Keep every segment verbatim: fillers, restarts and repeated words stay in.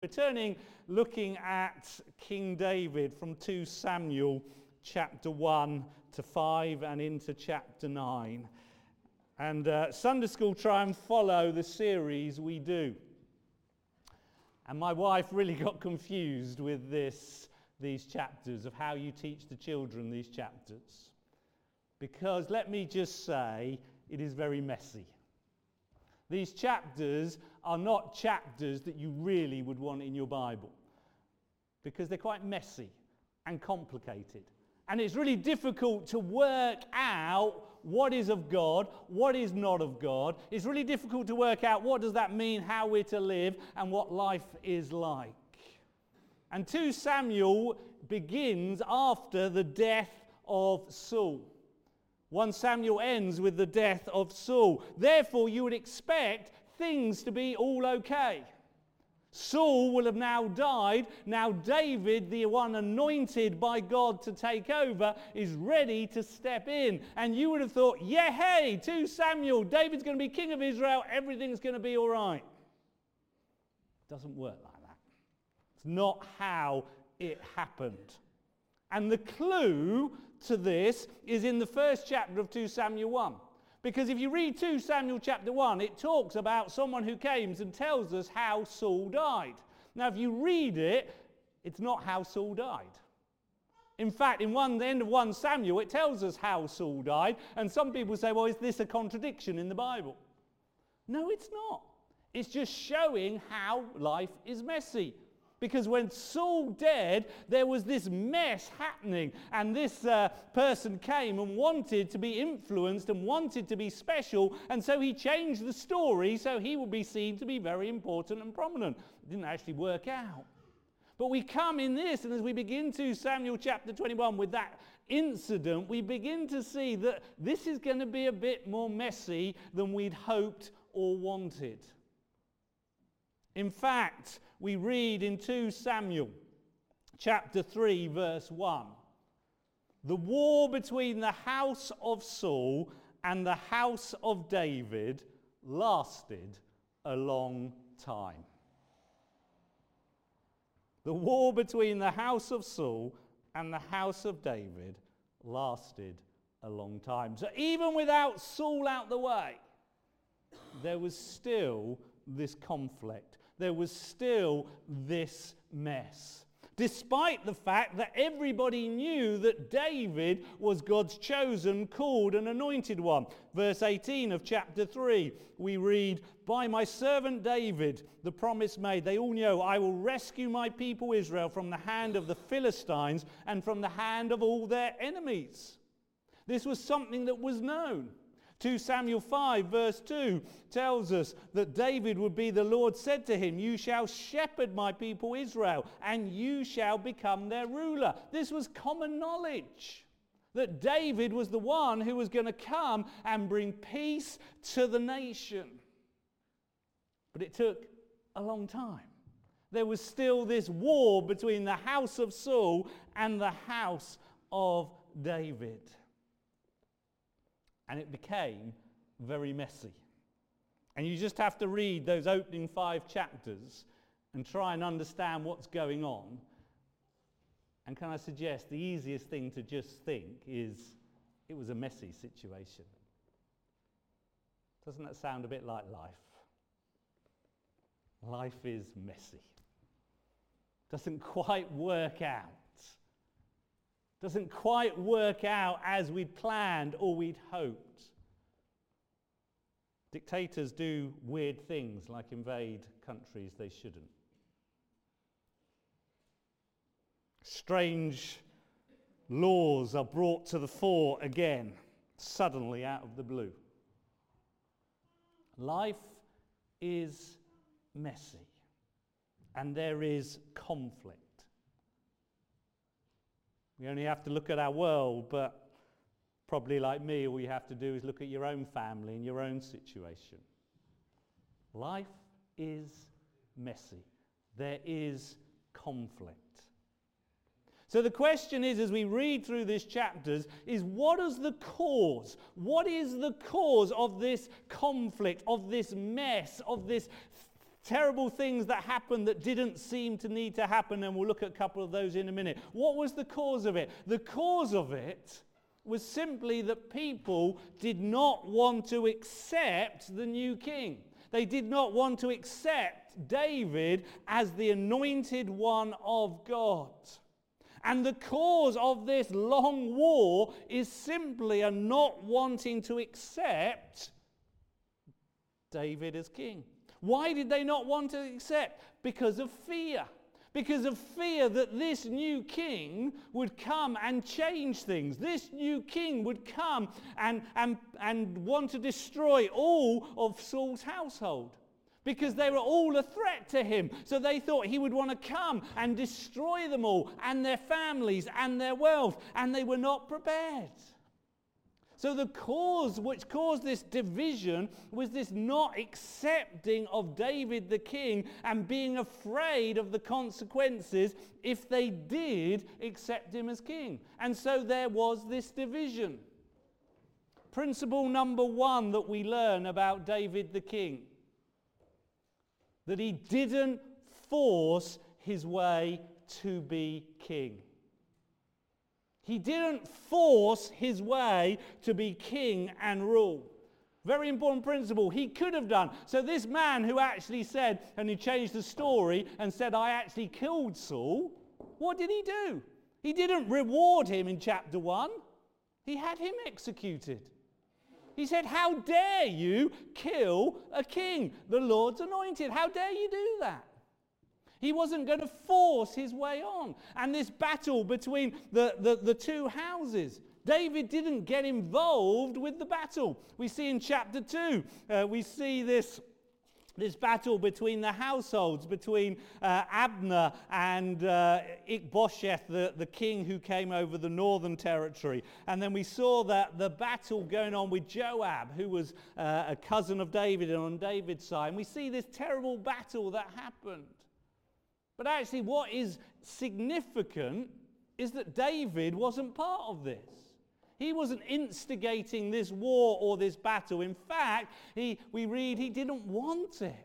turning, looking at King David from Second Samuel chapter one to five and into chapter nine. And uh, Sunday school try and follow the series we do. And my wife really got confused with this, these chapters, of how you teach the children these chapters. Because let me just say, it is very messy. These chapters are not chapters that you really would want in your Bible, because they're quite messy and complicated. And it's really difficult to work out what is of God, what is not of God. It's really difficult to work out what does that mean, how we're to live, and what life is like. And Second Samuel begins after the death of Saul. First Samuel ends with the death of Saul. Therefore, you would expect things to be all okay. Saul will have now died. Now David, the one anointed by God to take over, is ready to step in. And you would have thought, yeah, hey, Second Samuel, David's going to be king of Israel, everything's going to be all right. It doesn't work like that. It's not how it happened. And the clue to this is in the first chapter of Second Samuel one. Because if you read Second Samuel chapter one, it talks about someone who came and tells us how Saul died. Now, if you read it, it's not how Saul died. In fact, in one, the end of First Samuel, it tells us how Saul died. And some people say, well, is this a contradiction in the Bible? No, it's not. It's just showing how life is messy. Because when Saul died, there was this mess happening. And this uh, person came and wanted to be influenced and wanted to be special. And so he changed the story so he would be seen to be very important and prominent. It didn't actually work out. But we come in this, and as we begin to Samuel chapter twenty-one with that incident, we begin to see that this is going to be a bit more messy than we'd hoped or wanted. In fact, we read in Second Samuel chapter three verse one, the war between the house of Saul and the house of David lasted a long time. The war between the house of Saul and the house of David lasted a long time. So even without Saul out the way, there was still this conflict. There was still this mess. Despite the fact that everybody knew that David was God's chosen, called and anointed one. Verse eighteen of chapter three, we read, by my servant David, the promise made. They all know, I will rescue my people Israel from the hand of the Philistines and from the hand of all their enemies. This was something that was known. Second Samuel five verse two tells us that David would be, the Lord said to him, you shall shepherd my people Israel, and you shall become their ruler. This was common knowledge, that David was the one who was going to come and bring peace to the nation. But it took a long time. There was still this war between the house of Saul and the house of David. And it became very messy. And you just have to read those opening five chapters and try and understand what's going on. And can I suggest the easiest thing to just think is it was a messy situation. Doesn't that sound a bit like life? Life is messy. Doesn't quite work out. Doesn't quite work out as we'd planned or we'd hoped. Dictators do weird things like invade countries they shouldn't. Strange laws are brought to the fore again, suddenly out of the blue. Life is messy, and there is conflict. We only have to look at our world, but probably like me, all you have to do is look at your own family and your own situation. Life is messy. There is conflict. So the question is, as we read through these chapters, is what is the cause? What is the cause of this conflict, of this mess, of this terrible things that happened that didn't seem to need to happen, and we'll look at a couple of those in a minute. What was the cause of it? The cause of it was simply that people did not want to accept the new king. They did not want to accept David as the anointed one of God. And the cause of this long war is simply a not wanting to accept David as king. Why did they not want to accept? Because of fear. Because of fear that this new king would come and change things. This new king would come and, and, and want to destroy all of Saul's household. Because they were all a threat to him. So they thought he would want to come and destroy them all and their families and their wealth. And they were not prepared. So the cause which caused this division was this not accepting of David the king and being afraid of the consequences if they did accept him as king. And so there was this division. Principle number one that we learn about David the king: that he didn't force his way to be king. He didn't force his way to be king and rule. Very important principle. He could have done. So this man who actually said, and he changed the story and said, I actually killed Saul, what did he do? He didn't reward him in chapter one. He had him executed. He said, how dare you kill a king, the Lord's anointed? How dare you do that? He wasn't going to force his way on. And this battle between the, the, the two houses, David didn't get involved with the battle. We see in chapter two, uh, we see this, this battle between the households, between uh, Abner and uh, Ishbosheth, the, the king who came over the northern territory. And then we saw that the battle going on with Joab, who was uh, a cousin of David and on David's side. And we see this terrible battle that happened. But actually what is significant is that David wasn't part of this. He wasn't instigating this war or this battle. In fact, he, we read he didn't want it.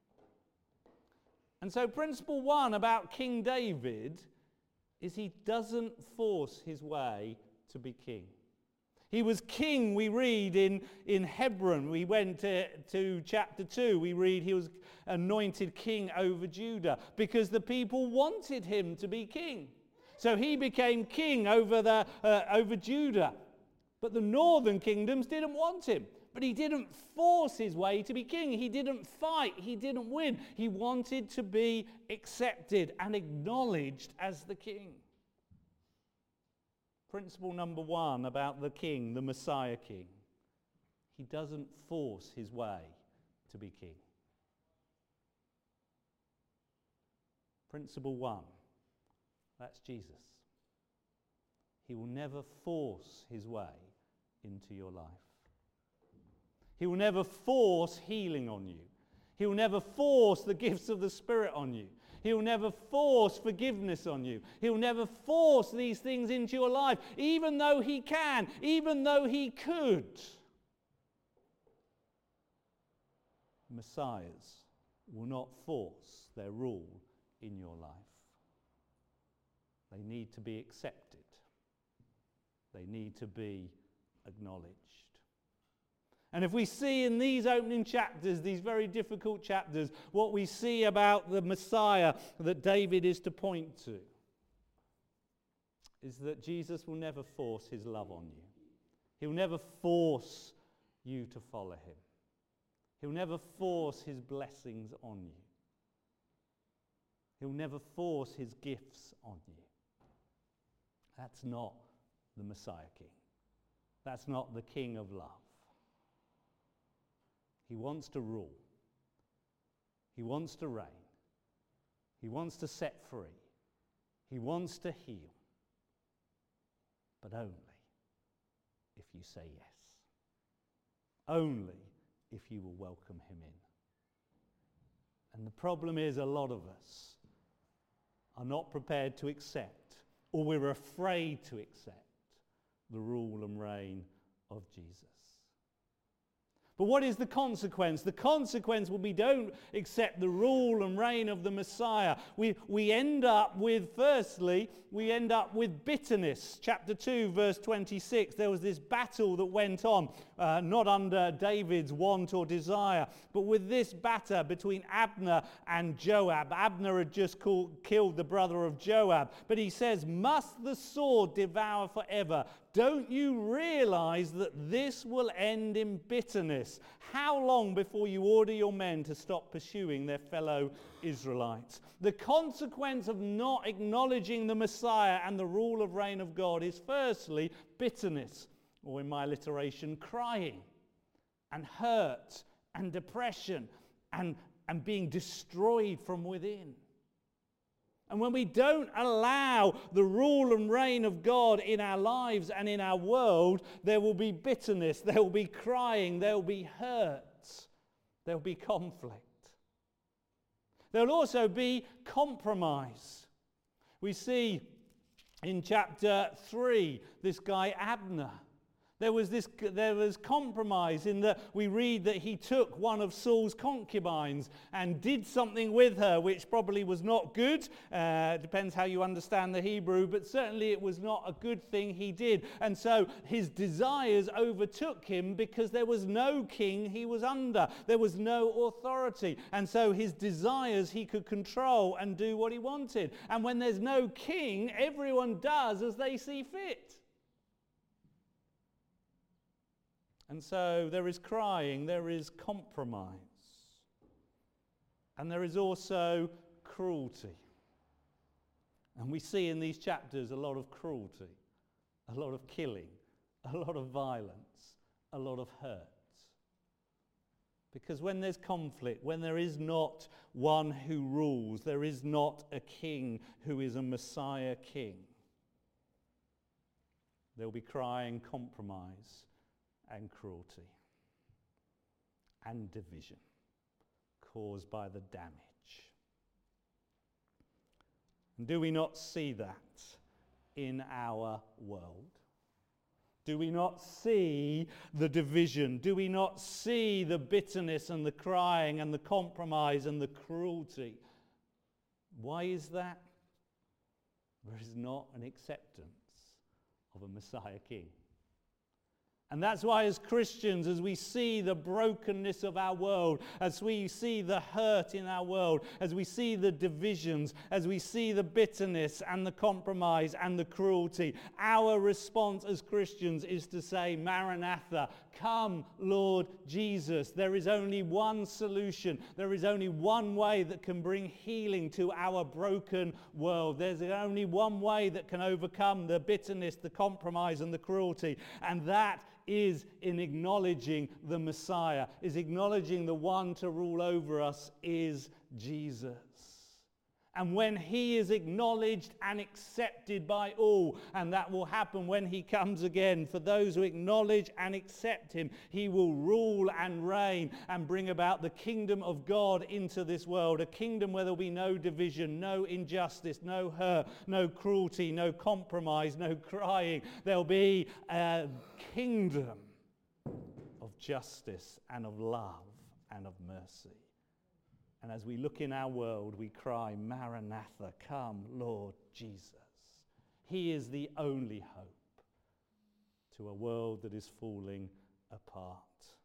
And so principle one about King David is he doesn't force his way to be king. He was king, we read, in, in Hebron. We went to, to chapter two. We read he was anointed king over Judah because the people wanted him to be king. So he became king over, the, uh, over Judah. But the northern kingdoms didn't want him. But he didn't force his way to be king. He didn't fight. He didn't win. He wanted to be accepted and acknowledged as the king. Principle number one about the king, the Messiah king. He doesn't force his way to be king. Principle one, that's Jesus. He will never force his way into your life. He will never force healing on you. He will never force the gifts of the Spirit on you. He'll never force forgiveness on you. He'll never force these things into your life, even though he can, even though he could. Messiahs will not force their rule in your life. They need to be accepted. They need to be acknowledged. And if we see in these opening chapters, these very difficult chapters, what we see about the Messiah that David is to point to, is that Jesus will never force his love on you. He'll never force you to follow him. He'll never force his blessings on you. He'll never force his gifts on you. That's not the Messiah King. That's not the King of love. He wants to rule. He wants to reign. He wants to set free. He wants to heal. But only if you say yes. Only if you will welcome him in. And the problem is a lot of us are not prepared to accept, or we're afraid to accept, the rule and reign of Jesus. But what is the consequence? The consequence will be don't accept the rule and reign of the Messiah. We, we end up with, firstly, we end up with bitterness. Chapter two, verse twenty-six, there was this battle that went on, uh, not under David's want or desire, but with this battle between Abner and Joab. Abner had just called, killed the brother of Joab. But he says, must the sword devour forever? Don't you realize that this will end in bitterness? How long before you order your men to stop pursuing their fellow Israelites? The consequence of not acknowledging the Messiah and the rule of reign of God is firstly bitterness, or in my alliteration, crying and hurt and depression and, and being destroyed from within. And when we don't allow the rule and reign of God in our lives and in our world, there will be bitterness, there will be crying, there will be hurt, there will be conflict. There will also be compromise. We see in chapter three this guy Abner. There was this. There was compromise in that we read that he took one of Saul's concubines and did something with her, which probably was not good. Uh, depends how you understand the Hebrew, but certainly it was not a good thing he did. And so his desires overtook him because there was no king he was under. There was no authority. And so his desires he could control and do what he wanted. And when there's no king, everyone does as they see fit. And so there is crying, there is compromise, and there is also cruelty. And we see in these chapters a lot of cruelty, a lot of killing, a lot of violence, a lot of hurt. Because when there's conflict, when there is not one who rules, there is not a king who is a Messiah king, there will be crying, compromise, and cruelty and division caused by the damage. And do we not see that in our world? Do we not see the division? Do we not see the bitterness and the crying and the compromise and the cruelty? Why is that? There is not an acceptance of a Messiah king. And that's why as Christians, as we see the brokenness of our world, as we see the hurt in our world, as we see the divisions, as we see the bitterness and the compromise and the cruelty, our response as Christians is to say, Maranatha, come, Lord Jesus. There is only one solution. There is only one way that can bring healing to our broken world. There's only one way that can overcome the bitterness, the compromise, and the cruelty. And that is in acknowledging the Messiah, is acknowledging the one to rule over us is Jesus. And when he is acknowledged and accepted by all, and that will happen when he comes again, for those who acknowledge and accept him, he will rule and reign and bring about the kingdom of God into this world, a kingdom where there will be no division, no injustice, no hurt, no cruelty, no compromise, no crying. There will be a kingdom of justice and of love and of mercy. And as we look in our world, we cry, Maranatha, come, Lord Jesus. He is the only hope to a world that is falling apart.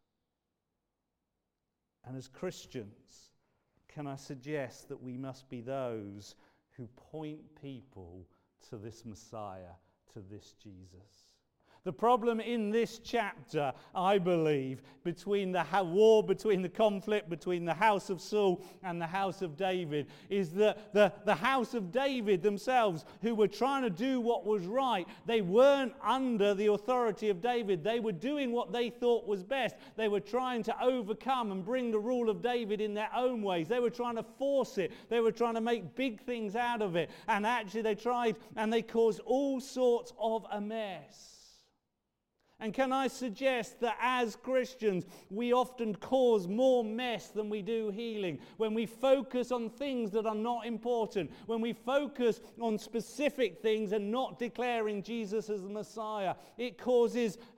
And as Christians, can I suggest that we must be those who point people to this Messiah, to this Jesus? The problem in this chapter, I believe, between the war, between the conflict between the house of Saul and the house of David, is that the, the house of David themselves, who were trying to do what was right, they weren't under the authority of David. They were doing what they thought was best. They were trying to overcome and bring the rule of David in their own ways. They were trying to force it. They were trying to make big things out of it. And actually they tried, and they caused all sorts of a mess. And can I suggest that as Christians, we often cause more mess than we do healing. When we focus on things that are not important, when we focus on specific things and not declaring Jesus as the Messiah, it causes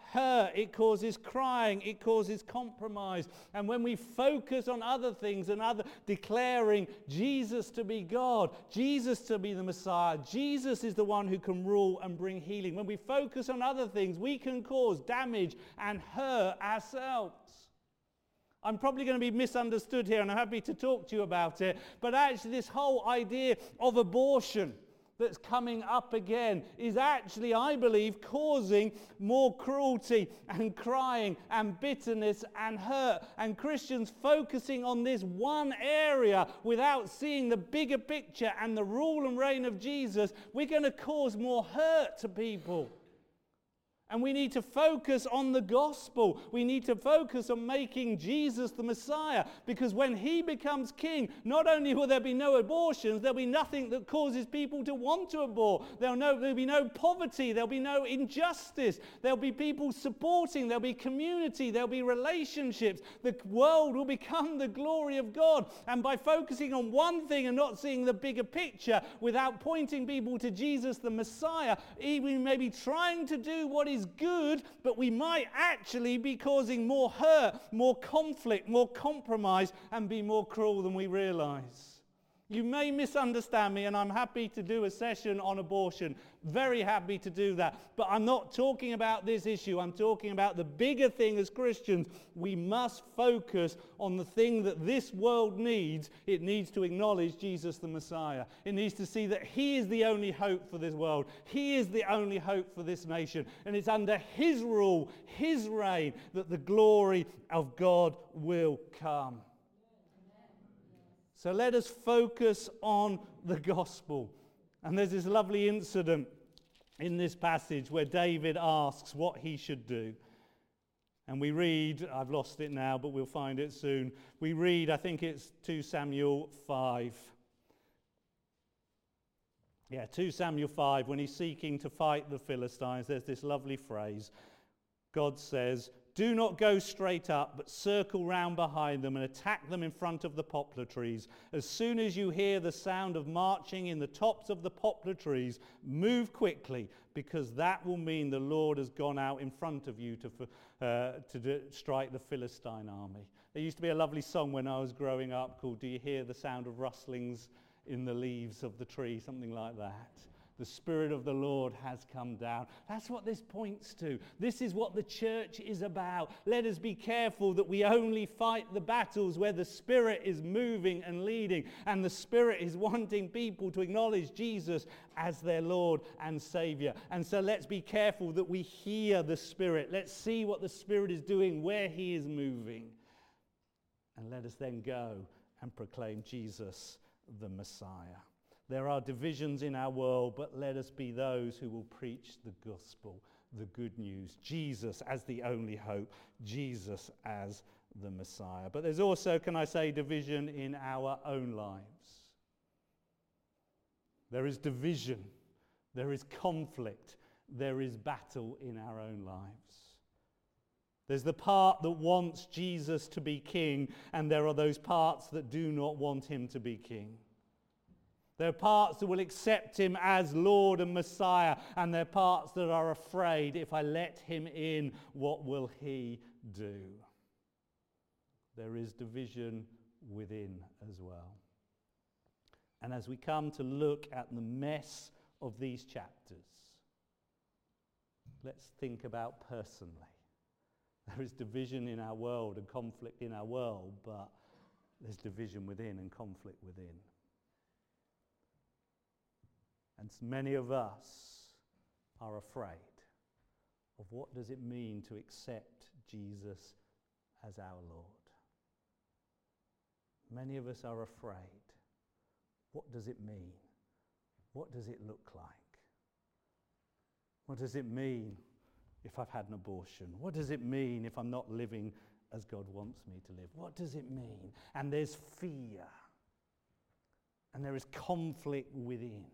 hurt, it causes crying, it causes compromise. And when we focus on other things and other declaring Jesus to be God, Jesus to be the Messiah, Jesus is the one who can rule and bring healing. When we focus on other things, we can cause damage and hurt ourselves. I'm probably going to be misunderstood here, and I'm happy to talk to you about it. But actually, this whole idea of abortion that's coming up again is actually, I believe, causing more cruelty and crying and bitterness and hurt. And Christians focusing on this one area without seeing the bigger picture and the rule and reign of Jesus, we're going to cause more hurt to people. And we need to focus on the gospel. We need to focus on making Jesus the Messiah. Because when he becomes king, not only will there be no abortions, there'll be nothing that causes people to want to abort. There'll, no, there'll be no poverty. There'll be no injustice. There'll be people supporting. There'll be community. There'll be relationships. The world will become the glory of God. And by focusing on one thing and not seeing the bigger picture, without pointing people to Jesus the Messiah, we may be trying to do what is good, but we might actually be causing more hurt, more conflict, more compromise, and be more cruel than we realize. You may misunderstand me, and I'm happy to do a session on abortion. Very happy to do that. But I'm not talking about this issue. I'm talking about the bigger thing as Christians. We must focus on the thing that this world needs. It needs to acknowledge Jesus the Messiah. It needs to see that he is the only hope for this world. He is the only hope for this nation. And it's under his rule, his reign, that the glory of God will come. So let us focus on the gospel. And there's this lovely incident in this passage where David asks what he should do. And we read, I've lost it now, but we'll find it soon. We read, I think it's two Samuel five. Yeah, two Samuel five, when he's seeking to fight the Philistines, there's this lovely phrase. God says, "Do not go straight up, but circle round behind them and attack them in front of the poplar trees. As soon as you hear the sound of marching in the tops of the poplar trees, move quickly, because that will mean the Lord has gone out in front of you to, uh, to do, strike the Philistine army." There used to be a lovely song when I was growing up called "Do You Hear the Sound of Rustlings in the Leaves of the Tree?" Something like that. The Spirit of the Lord has come down. That's what this points to. This is what the church is about. Let us be careful that we only fight the battles where the Spirit is moving and leading, and the Spirit is wanting people to acknowledge Jesus as their Lord and Savior. And so let's be careful that we hear the Spirit. Let's see what the Spirit is doing, where he is moving. And let us then go and proclaim Jesus the Messiah. There are divisions in our world, but let us be those who will preach the gospel, the good news. Jesus as the only hope, Jesus as the Messiah. But there's also, can I say, division in our own lives. There is division, there is conflict, there is battle in our own lives. There's the part that wants Jesus to be king, and there are those parts that do not want him to be king. There are parts that will accept him as Lord and Messiah, and there are parts that are afraid, if I let him in, what will he do? There is division within as well. And as we come to look at the mess of these chapters, let's think about personally. There is division in our world and conflict in our world, but there's division within and conflict within. And many of us are afraid of what does it mean to accept Jesus as our Lord. Many of us are afraid. What does it mean? What does it look like? What does it mean if I've had an abortion? What does it mean if I'm not living as God wants me to live? What does it mean? And there's fear. And there is conflict within.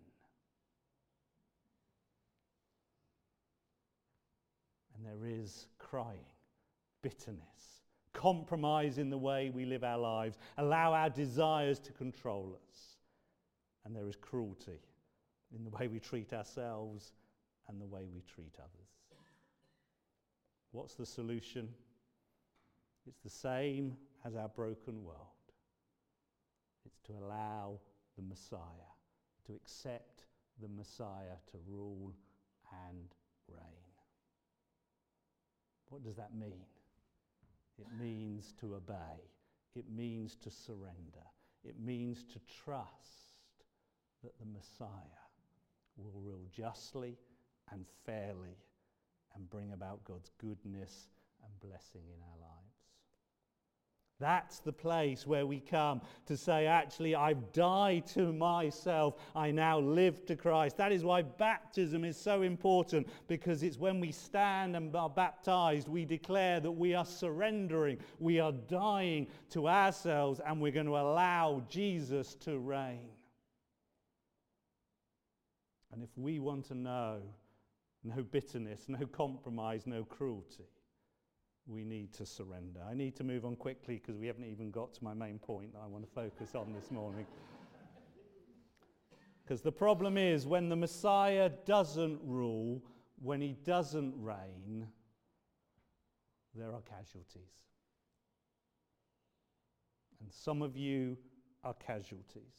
And there is crying, bitterness, compromise in the way we live our lives, allow our desires to control us. And there is cruelty in the way we treat ourselves and the way we treat others. What's the solution? It's the same as our broken world. It's to allow the Messiah, to accept the Messiah to rule and reign. What does that mean? It means to obey. It means to surrender. It means to trust that the Messiah will rule justly and fairly and bring about God's goodness and blessing in our lives. That's the place where we come to say, actually, I've died to myself. I now live to Christ. That is why baptism is so important, because it's when we stand and are baptized, we declare that we are surrendering, we are dying to ourselves, and we're going to allow Jesus to reign. And if we want to know no bitterness, no compromise, no cruelty, we need to surrender. I need to move on quickly because we haven't even got to my main point that I want to focus on this morning. Because the problem is, when the Messiah doesn't rule, when he doesn't reign, there are casualties. And some of you are casualties.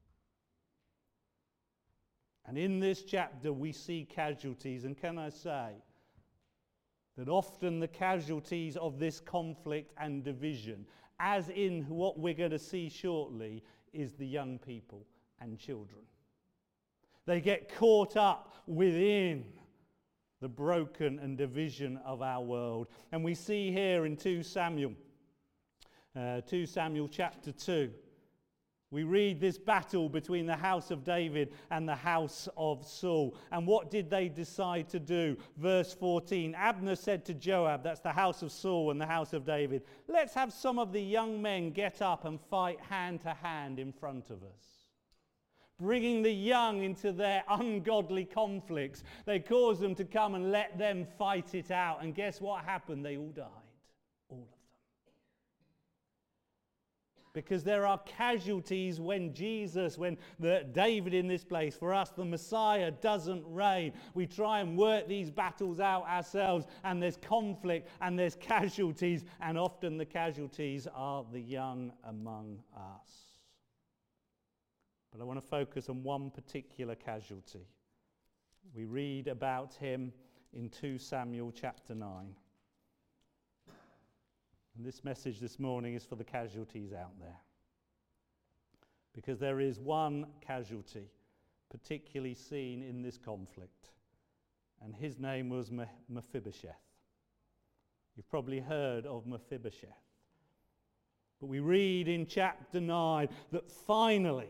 And in this chapter we see casualties, and can I say that often the casualties of this conflict and division, as in what we're going to see shortly, is the young people and children. They get caught up within the broken and division of our world. And we see here in Second Samuel, uh, Second Samuel chapter two, we read this battle between the house of David and the house of Saul. And what did they decide to do? Verse fourteen, Abner said to Joab, that's the house of Saul and the house of David, let's have some of the young men get up and fight hand to hand in front of us. Bringing the young into their ungodly conflicts, they caused them to come and let them fight it out. And guess what happened? They all died. All of them. Because there are casualties when Jesus, when the David in this place, for us the Messiah doesn't reign. We try and work these battles out ourselves, and there's conflict and there's casualties, and often the casualties are the young among us. But I want to focus on one particular casualty. We read about him in Second Samuel chapter nine. And this message this morning is for the casualties out there. Because there is one casualty particularly seen in this conflict. And his name was Mephibosheth. You've probably heard of Mephibosheth. But we read in chapter nine that finally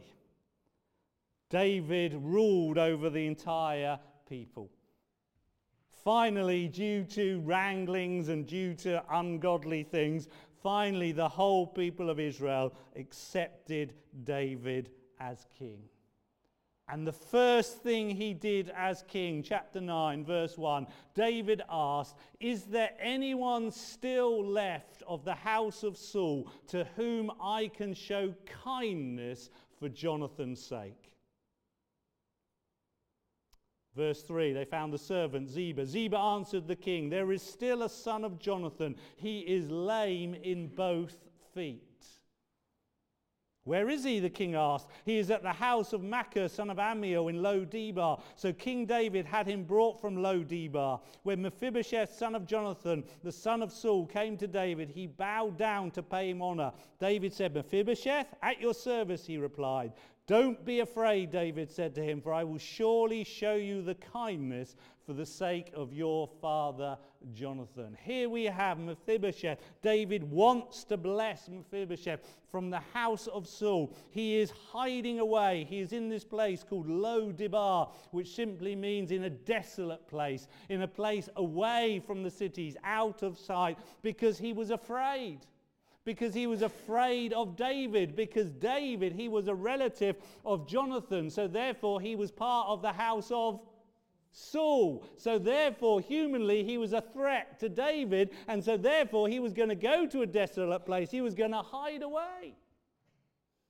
David ruled over the entire people. Finally, due to wranglings and due to ungodly things, finally the whole people of Israel accepted David as king. And the first thing he did as king, chapter nine, verse one, David asked, is there anyone still left of the house of Saul to whom I can show kindness for Jonathan's sake? Verse three, they found the servant Ziba. Ziba answered the king, there is still a son of Jonathan. He is lame in both feet. Where is he? The king asked. He is at the house of Machir, son of Ammiel, in Lo-debar. So King David had him brought from Lo-debar. When Mephibosheth, son of Jonathan, the son of Saul, came to David, he bowed down to pay him honor. David said, Mephibosheth, at your service, he replied. Don't be afraid, David said to him, for I will surely show you the kindness for the sake of your father Jonathan. Here we have Mephibosheth. David wants to bless Mephibosheth from the house of Saul. He is hiding away. He is in this place called Lo-debar, which simply means in a desolate place, in a place away from the cities, out of sight, because he was afraid. Because he was afraid of David. Because David, he was a relative of Jonathan. So therefore, he was part of the house of Saul. So therefore, humanly, he was a threat to David. And so therefore, he was going to go to a desolate place. He was going to hide away.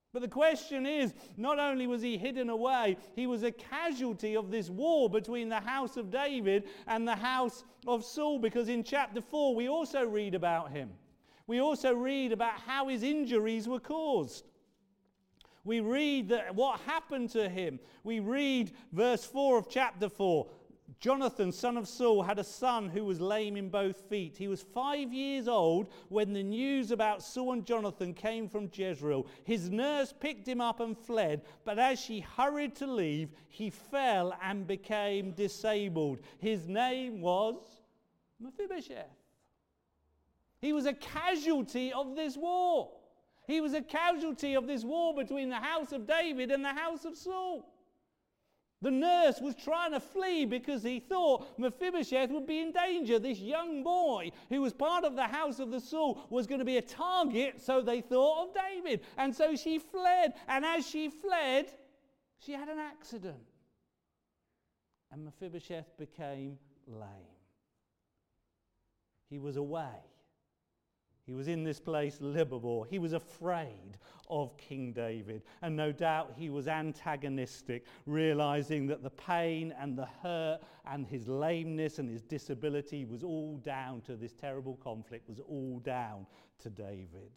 But the question is, not only was he hidden away, he was a casualty of this war between the house of David and the house of Saul, because in chapter four we also read about him. We also read about how his injuries were caused. We read that what happened to him. We read verse four of chapter four. Jonathan, son of Saul, had a son who was lame in both feet. He was five years old when the news about Saul and Jonathan came from Jezreel. His nurse picked him up and fled, but as she hurried to leave, he fell and became disabled. His name was Mephibosheth. He was a casualty of this war. He was a casualty of this war between the house of David and the house of Saul. The nurse was trying to flee because he thought Mephibosheth would be in danger. This young boy who was part of the house of the Saul was going to be a target, so they thought of David. And so she fled. And as she fled, she had an accident. And Mephibosheth became lame. He was away. He was in this place, Livermore. He was afraid of King David. And no doubt he was antagonistic, realizing that the pain and the hurt and his lameness and his disability was all down to this terrible conflict, was all down to David.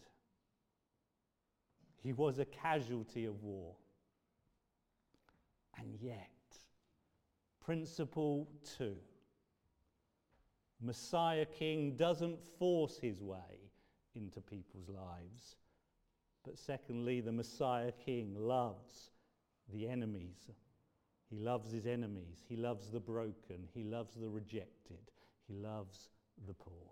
He was a casualty of war. And yet, principle two, Messiah King doesn't force his way into people's lives. But secondly, the Messiah King loves the enemies. He loves his enemies. He loves the broken. He loves the rejected. He loves the poor.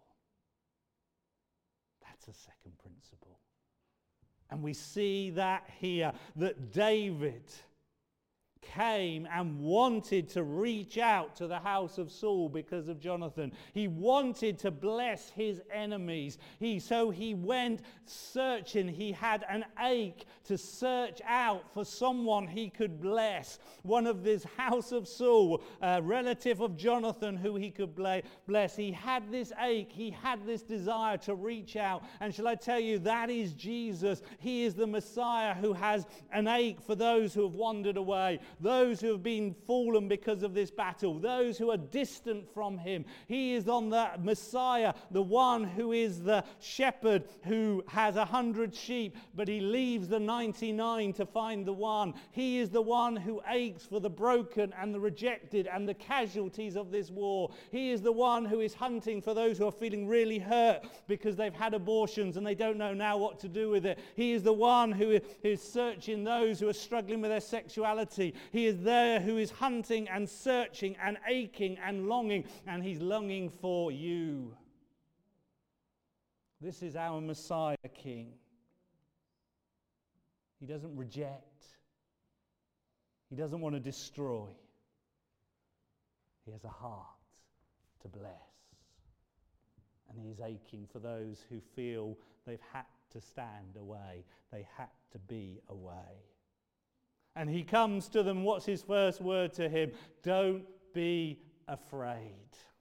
That's a second principle. And we see that here, that David came and wanted to reach out to the house of Saul because of Jonathan. He wanted to bless his enemies. He, so he went searching. He had an ache to search out for someone he could bless. One of this house of Saul, a relative of Jonathan who he could bless. He had this ache. He had this desire to reach out. And shall I tell you, that is Jesus. He is the Messiah who has an ache for those who have wandered away, those who have been fallen because of this battle, those who are distant from him. He is on the Messiah, the one who is the shepherd who has a hundred sheep, but he leaves the ninety-nine to find the one. He is the one who aches for the broken and the rejected and the casualties of this war. He is the one who is hunting for those who are feeling really hurt because they've had abortions and they don't know now what to do with it. He is the one who is searching those who are struggling with their sexuality. He is there who is hunting and searching and aching and longing, and he's longing for you. This is our Messiah King. He doesn't reject. He doesn't want to destroy. He has a heart to bless. And he is aching for those who feel they've had to stand away. They had to be away. And he comes to them. What's his first word to him? Don't be afraid.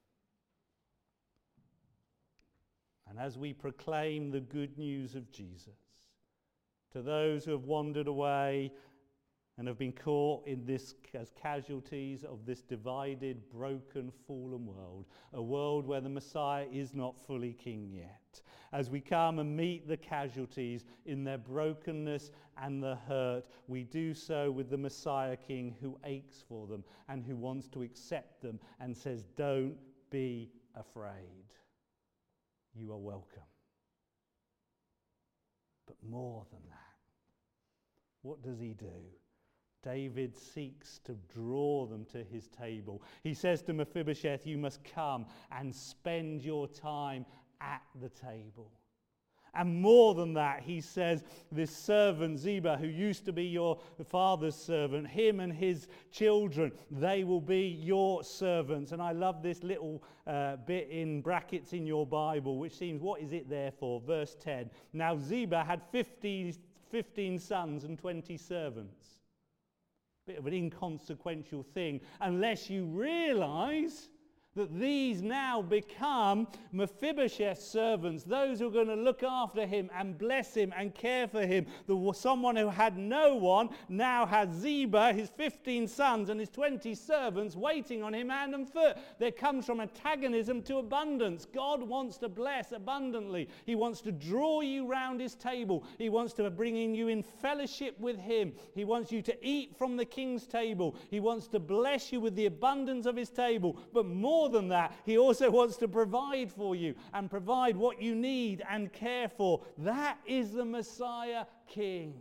And as we proclaim the good news of Jesus to those who have wandered away and have been caught in this as casualties of this divided, broken, fallen world, a world where the Messiah is not fully king yet. As we come and meet the casualties in their brokenness and the hurt, we do so with the Messiah King who aches for them and who wants to accept them and says, don't be afraid. You are welcome. But more than that, what does he do? David seeks to draw them to his table. He says to Mephibosheth, you must come and spend your time at the table. And more than that, he says, this servant Ziba, who used to be your father's servant, him and his children, they will be your servants. And I love this little uh, bit in brackets in your Bible, which seems, what is it there for? Verse ten. Now Ziba had fifty, fifteen sons and twenty servants. Bit of an inconsequential thing, unless you realize That these now become Mephibosheth's servants, those who are going to look after him and bless him and care for him. The, someone who had no one now has Ziba, his fifteen sons, and his twenty servants waiting on him hand and foot. There comes from antagonism to abundance. God wants to bless abundantly. He wants to draw you round his table. He wants to bring in you in fellowship with him. He wants you to eat from the king's table. He wants to bless you with the abundance of his table. But more More than that, he also wants to provide for you and provide what you need and care for. That is the Messiah King.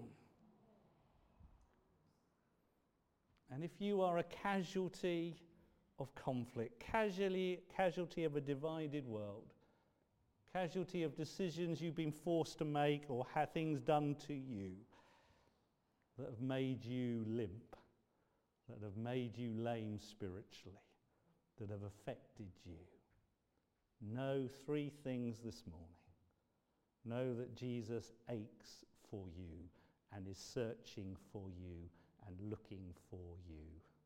And if you are a casualty of conflict, casually, casualty of a divided world, casualty of decisions you've been forced to make or had things done to you that have made you limp, that have made you lame spiritually, that have affected you, know three things this morning. Know that Jesus aches for you and is searching for you and looking for you.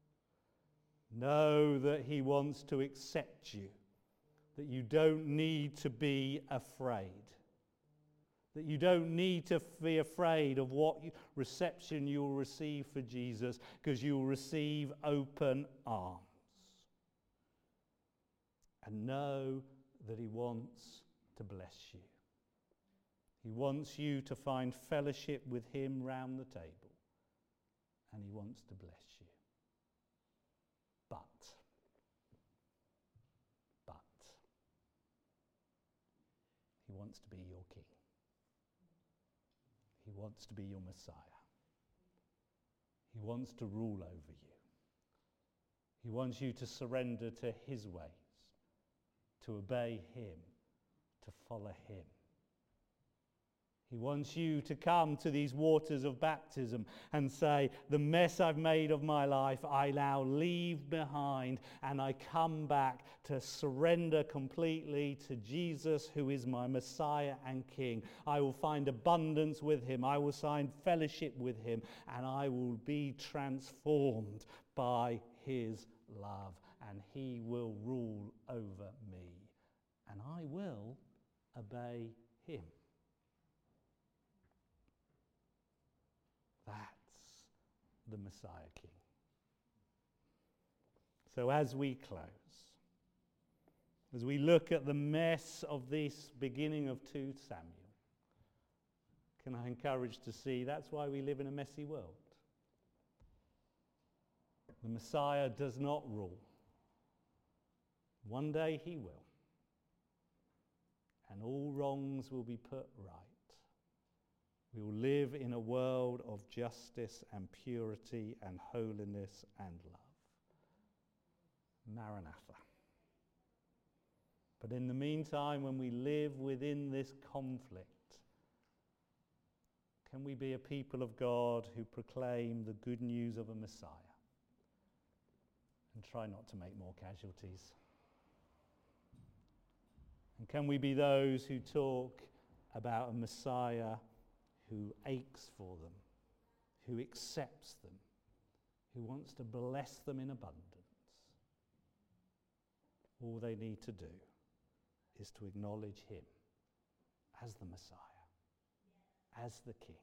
Know that he wants to accept you, that you don't need to be afraid, that you don't need to be afraid of what reception you'll receive for Jesus, because you'll receive open arms. And know that he wants to bless you. He wants you to find fellowship with him round the table. And he wants to bless you. But, but, he wants to be your king. He wants to be your Messiah. He wants to rule over you. He wants you to surrender to his ways, to obey him, to follow him. He wants you to come to these waters of baptism and say, the mess I've made of my life, I now leave behind, and I come back to surrender completely to Jesus, who is my Messiah and King. I will find abundance with him. I will find fellowship with him, and I will be transformed by his love. And he will rule over me, and I will obey him. That's the Messiah King. So as we close, as we look at the mess of this beginning of Second Samuel, can I encourage to see that's why we live in a messy world. The Messiah does not rule. One day he will. And all wrongs will be put right. We will live in a world of justice and purity and holiness and love. Maranatha. But in the meantime, when we live within this conflict, can we be a people of God who proclaim the good news of a Messiah and try not to make more casualties? And can we be those who talk about a Messiah who aches for them, who accepts them, who wants to bless them in abundance? All they need to do is to acknowledge him as the Messiah, as the King,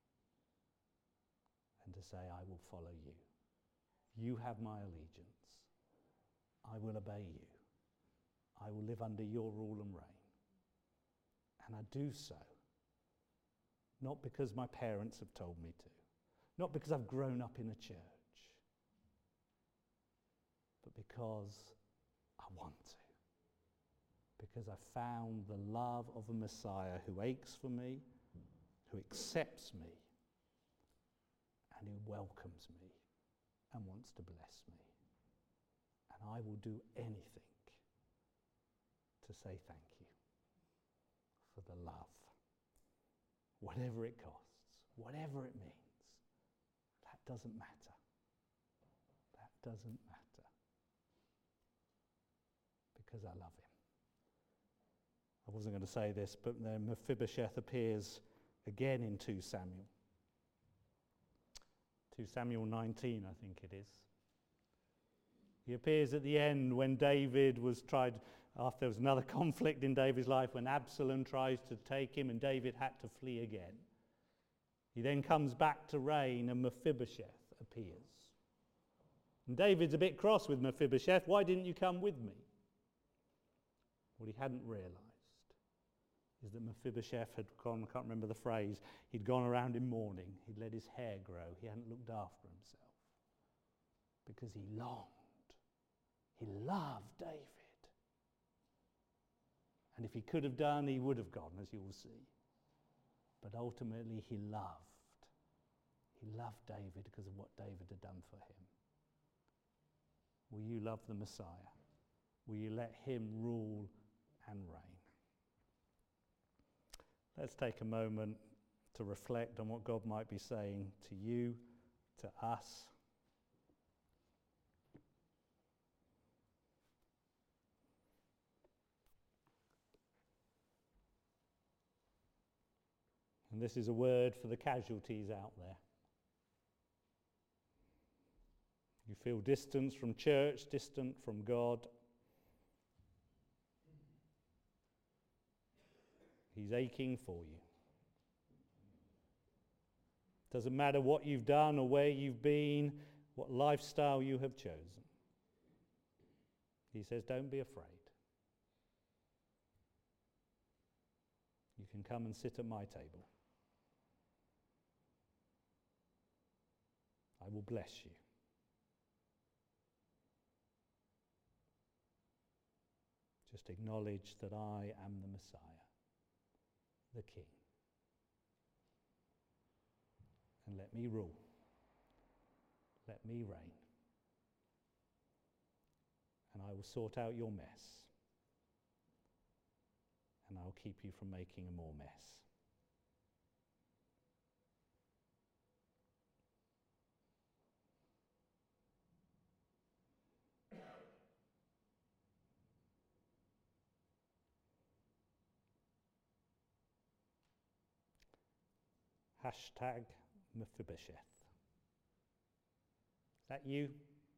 and to say, I will follow you. You have my allegiance. I will obey you. I will live under your rule and reign. And I do so, not because my parents have told me to, not because I've grown up in a church, but because I want to. Because I found the love of a Messiah who aches for me, who accepts me, and who welcomes me and wants to bless me. And I will do anything to say thank you for the love. Whatever it costs, whatever it means, that doesn't matter. That doesn't matter. Because I love him. I wasn't going to say this, but then Mephibosheth appears again in Second Samuel. Second Samuel nineteen, I think it is. He appears at the end when David was tried, after there was another conflict in David's life, when Absalom tries to take him and David had to flee again. He then comes back to reign and Mephibosheth appears. And David's a bit cross with Mephibosheth. Why didn't you come with me? What he hadn't realised is that Mephibosheth had gone, I can't remember the phrase, he'd gone around in mourning. He'd let his hair grow. He hadn't looked after himself. Because he longed. He loved David. And if he could have done, he would have gone, as you will see. But ultimately he loved. He loved David because of what David had done for him. Will you love the Messiah? Will you let him rule and reign? Let's take a moment to reflect on what God might be saying to you, to us. And this is a word for the casualties out there. You feel distance from church, distant from God. He's aching for you. Doesn't matter what you've done or where you've been, what lifestyle you have chosen. He says, don't be afraid. You can come and sit at my table. I will bless you. Just acknowledge that I am the Messiah, the King. And let me rule. Let me reign. And I will sort out your mess. And I'll keep you from making a more mess. Hashtag Mephibosheth. Is that you?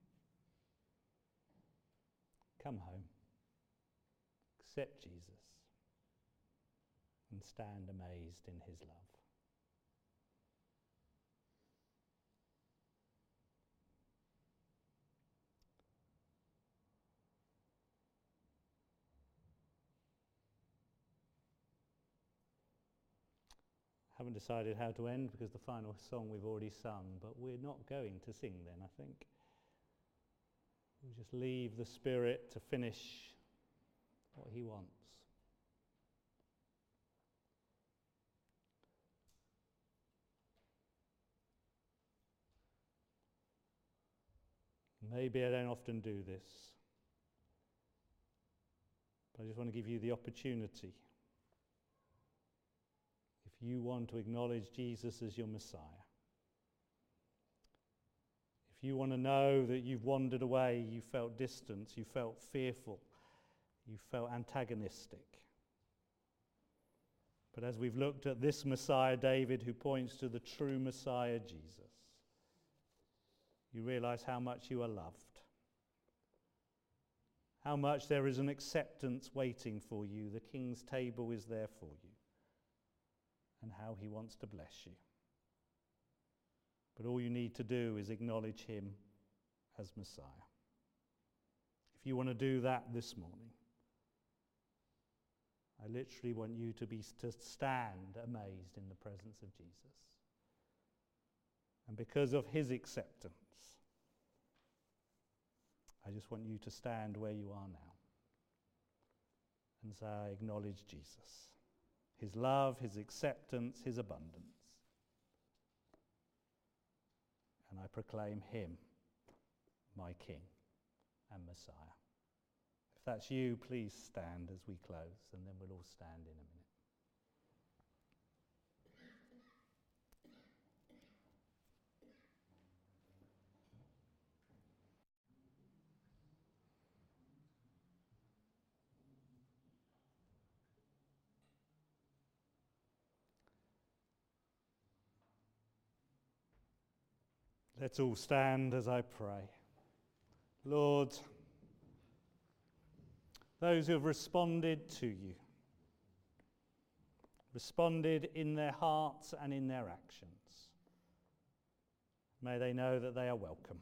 Come home. Accept Jesus. And stand amazed in his love. Haven't decided how to end because the final song we've already sung, but we're not going to sing then, I think. We'll just leave the Spirit to finish what he wants. Maybe I don't often do this, but I just want to give you the opportunity. If you want to acknowledge Jesus as your Messiah, if you want to know that you've wandered away, you felt distance, you felt fearful, you felt antagonistic. But as we've looked at this Messiah, David, who points to the true Messiah, Jesus, you realize how much you are loved, how much there is an acceptance waiting for you. The King's table is there for you, and how he wants to bless you. But all you need to do is acknowledge him as Messiah. If you want to do that this morning, I literally want you to be to stand amazed in the presence of Jesus. And because of his acceptance, I just want you to stand where you are now and say, I acknowledge Jesus. His love, his acceptance, his abundance. And I proclaim him my King and Messiah. If that's you, please stand as we close, and then we'll all stand in a minute. Let's all stand as I pray. Lord, those who have responded to you, responded in their hearts and in their actions, may they know that they are welcome.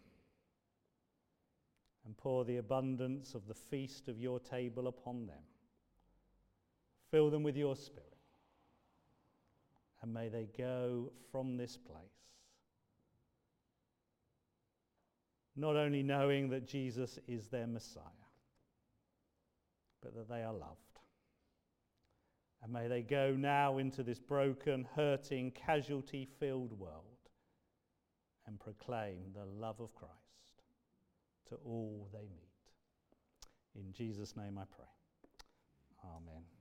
And pour the abundance of the feast of your table upon them. Fill them with your Spirit. And may they go from this place, not only knowing that Jesus is their Messiah, but that they are loved. And may they go now into this broken, hurting, casualty-filled world and proclaim the love of Christ to all they meet. In Jesus' name I pray. Amen.